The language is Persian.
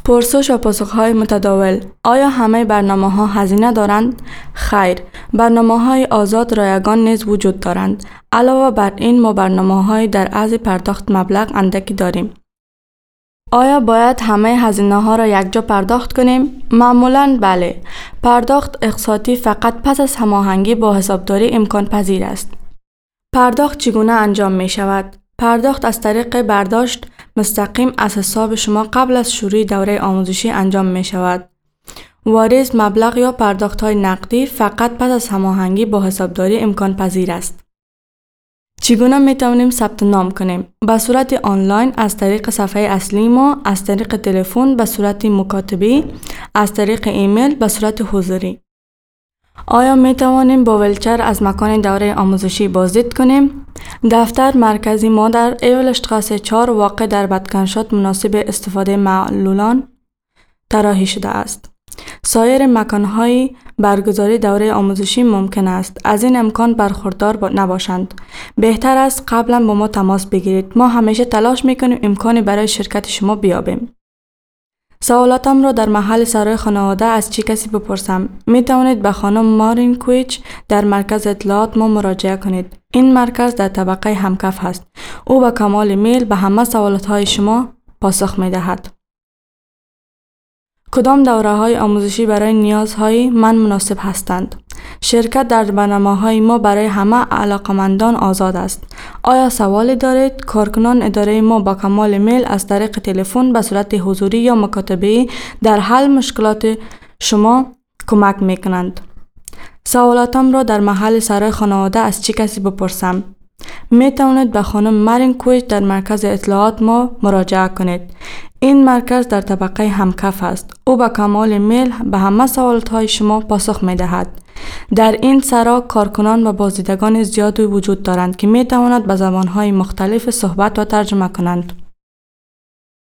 پرسش و پاسخ‌های متداول. آیا همه برنامه‌ها هزینه دارند؟ خیر، برنامه‌های آزاد رایگان نیز وجود دارند. علاوه بر این ما برنامه‌های در از پرداخت مبلغ اندکی داریم. آیا باید همه هزینه‌ها را یکجا پرداخت کنیم؟ معمولاً بله. پرداخت اقساطی فقط پس از هماهنگی با حسابداری امکان پذیر است. پرداخت چگونه انجام می شود؟ پرداخت از طریق برداشت مستقیم از حساب شما قبل از شروع دوره آموزشی انجام می شود. واریز مبلغ یا پرداخت‌های نقدی فقط پس از هماهنگی با حسابداری امکان پذیر است. چگونه می توانیم ثبت نام کنیم؟ به صورت آنلاین از طریق صفحه اصلی ما، از طریق تلفن به صورت مکاتبی، از طریق ایمیل به صورت حضوری. آیا می توانیم با ویلچر از مکان دوره آموزشی بازدید کنیم؟ دفتر مرکزی ما در ایولشتراسه 4 واقع در بدکنشات مناسب استفاده معلولان طراحی شده است. سایر مکان‌های برگزاری دوره آموزشی ممکن است از این امکان برخوردار نباشند. بهتر است قبلا با ما تماس بگیرید. ما همیشه تلاش می‌کنیم امکانی برای شرکت شما بیابیم. سوالاتم را در محل سرای خانواده از چه کسی بپرسم؟ می توانید به خانم مارین کویچ در مرکز اطلاعات ما مراجعه کنید. این مرکز در طبقه همکف است. او به کمال میل به همه سوالات شما پاسخ می دهد. کدام دوره‌های آموزشی برای نیازهای من مناسب هستند؟ شرکت در برنامه‌های ما برای همه علاقمندان آزاد است. آیا سوالی دارید؟ کارکنان اداره ما با کمال میل از طریق تلفن به صورت حضوری یا مکاتبه‌ای در حل مشکلات شما کمک می‌کنند. سوالاتم را در محل سرای خانواده از چه کسی بپرسم؟ می توانید به خانم مارین کویچ در مرکز اطلاعات ما مراجعه کنید. این مرکز در طبقه همکف است. او با کمال میل به همه سوالات شما پاسخ می دهد. در این سرا کارکنان و بازدیدگان زیادی وجود دارند که می توانند به زبانهای مختلف صحبت و ترجمه کنند.